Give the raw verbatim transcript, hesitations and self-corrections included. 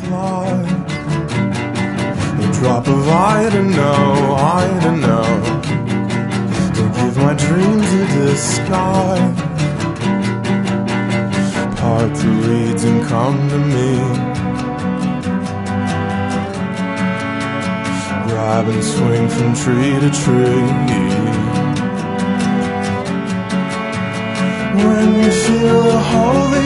fly. A drop of I don't know, I don't know. They'll give my dreams a disguise. Part the reeds and come to me. Grab and swing from tree to tree. When you feel the whole